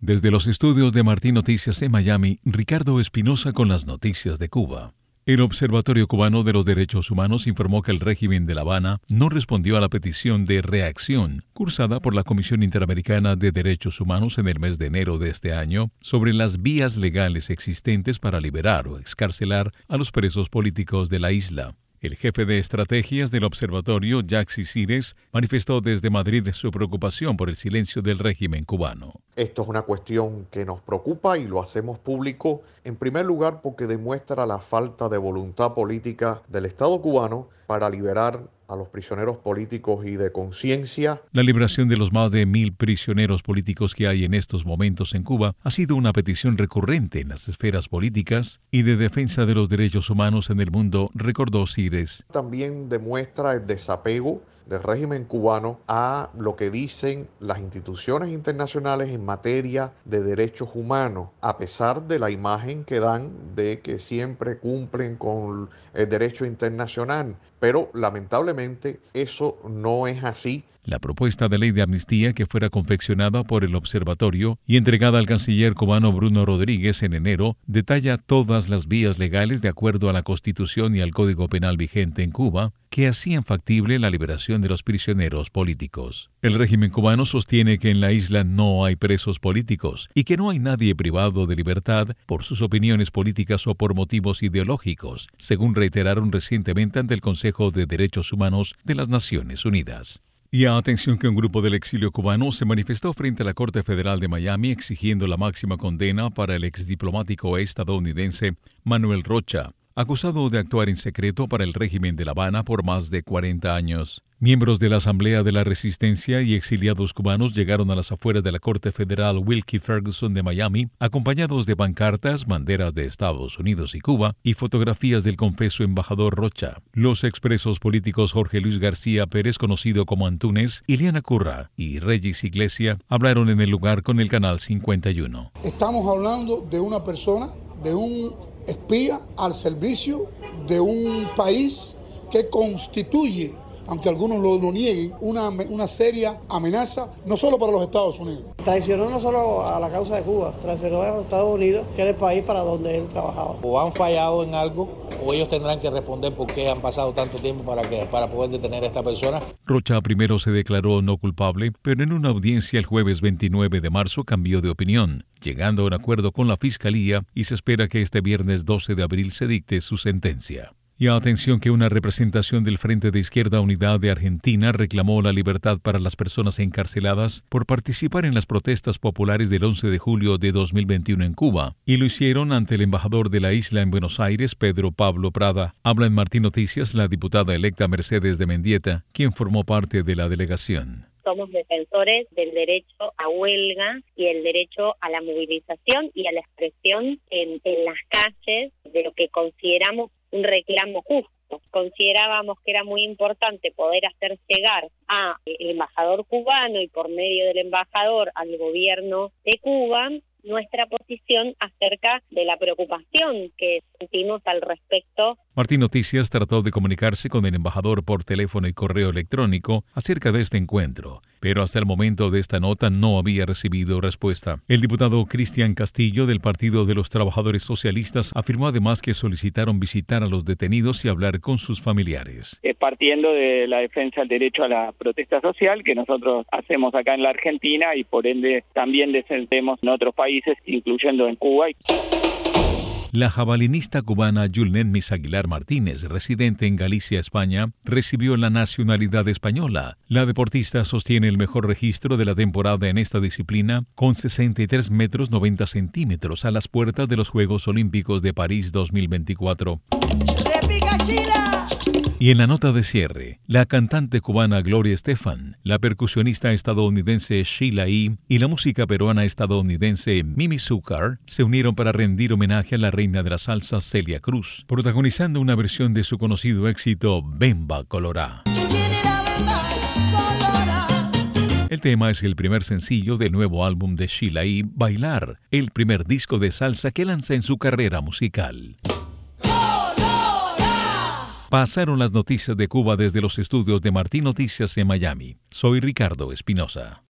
Desde los estudios de Martín Noticias en Miami, Ricardo Espinosa con las noticias de Cuba. El Observatorio Cubano de los Derechos Humanos informó que el régimen de La Habana no respondió a la petición de reacción cursada por la Comisión Interamericana de Derechos Humanos en el mes de enero de este año sobre las vías legales existentes para liberar o excarcelar a los presos políticos de la isla. El jefe de estrategias del observatorio, Yaxi Cires, manifestó desde Madrid su preocupación por el silencio del régimen cubano. Esto es una cuestión que nos preocupa y lo hacemos público, en primer lugar porque demuestra la falta de voluntad política del Estado cubano para liberar a los prisioneros políticos y de conciencia. La liberación de los más de 1,000 prisioneros políticos que hay en estos momentos en Cuba ha sido una petición recurrente en las esferas políticas y de defensa de los derechos humanos en el mundo, recordó Cires. También demuestra el desapego del régimen cubano a lo que dicen las instituciones internacionales en materia de derechos humanos, a pesar de la imagen que dan de que siempre cumplen con el derecho internacional. Pero lamentablemente eso no es así. La propuesta de ley de amnistía que fuera confeccionada por el observatorio y entregada al canciller cubano Bruno Rodríguez en enero detalla todas las vías legales de acuerdo a la Constitución y al Código Penal vigente en Cuba que hacían factible la liberación de los prisioneros políticos. El régimen cubano sostiene que en la isla no hay presos políticos y que no hay nadie privado de libertad por sus opiniones políticas o por motivos ideológicos, según reiteraron recientemente ante el Consejo de Derechos Humanos de las Naciones Unidas. Y atención que un grupo del exilio cubano se manifestó frente a la Corte Federal de Miami exigiendo la máxima condena para el exdiplomático estadounidense Manuel Rocha, acusado de actuar en secreto para el régimen de La Habana por más de 40 años. Miembros de la Asamblea de la Resistencia y exiliados cubanos llegaron a las afueras de la Corte Federal Wilkie Ferguson de Miami, acompañados de pancartas, banderas de Estados Unidos y Cuba y fotografías del confeso embajador Rocha. Los expresos políticos Jorge Luis García Pérez, conocido como Antúnez, Ileana Curra y Regis Iglesia hablaron en el lugar con el Canal 51. Estamos hablando de una persona, de un espía al servicio de un país que constituye, aunque algunos lo nieguen, una seria amenaza, no solo para los Estados Unidos. Traicionó no solo a la causa de Cuba, traicionó a los Estados Unidos, que era el país para donde él trabajaba. O han fallado en algo, o ellos tendrán que responder por qué han pasado tanto tiempo para poder detener a esta persona. Rocha primero se declaró no culpable, pero en una audiencia el jueves 29 de marzo cambió de opinión, llegando a un acuerdo con la Fiscalía y se espera que este viernes 12 de abril se dicte su sentencia. Y atención que una representación del Frente de Izquierda Unidad de Argentina reclamó la libertad para las personas encarceladas por participar en las protestas populares del 11 de julio de 2021 en Cuba, y lo hicieron ante el embajador de la isla en Buenos Aires, Pedro Pablo Prada. Habla en Martín Noticias la diputada electa Mercedes de Mendieta, quien formó parte de la delegación. Somos defensores del derecho a huelga y el derecho a la movilización y a la expresión en las calles de lo que consideramos un reclamo justo. Considerábamos que era muy importante poder hacer llegar al embajador cubano y por medio del embajador al gobierno de Cuba nuestra posición acerca de la preocupación que sentimos al respecto. Martín Noticias trató de comunicarse con el embajador por teléfono y correo electrónico acerca de este encuentro, pero hasta el momento de esta nota no había recibido respuesta. El diputado Cristian Castillo del Partido de los Trabajadores Socialistas afirmó además que solicitaron visitar a los detenidos y hablar con sus familiares. Partiendo de la defensa del derecho a la protesta social que nosotros hacemos acá en la Argentina y por ende también defendemos en otros países, incluyendo en Cuba. La jabalinista cubana Yulnet Mis Aguilar Martínez, residente en Galicia, España, recibió la nacionalidad española. La deportista sostiene el mejor registro de la temporada en esta disciplina, con 63 metros 90 centímetros a las puertas de los Juegos Olímpicos de París 2024. Y en la nota de cierre, la cantante cubana Gloria Estefan, la percusionista estadounidense Sheila E. y la música peruana estadounidense Mimi Zucker se unieron para rendir homenaje a la reina de la salsa Celia Cruz, protagonizando una versión de su conocido éxito Bemba Colorá. El tema es el primer sencillo del nuevo álbum de Sheila E., Bailar, el primer disco de salsa que lanza en su carrera musical. Pasaron las noticias de Cuba desde los estudios de Martín Noticias en Miami. Soy Ricardo Espinosa.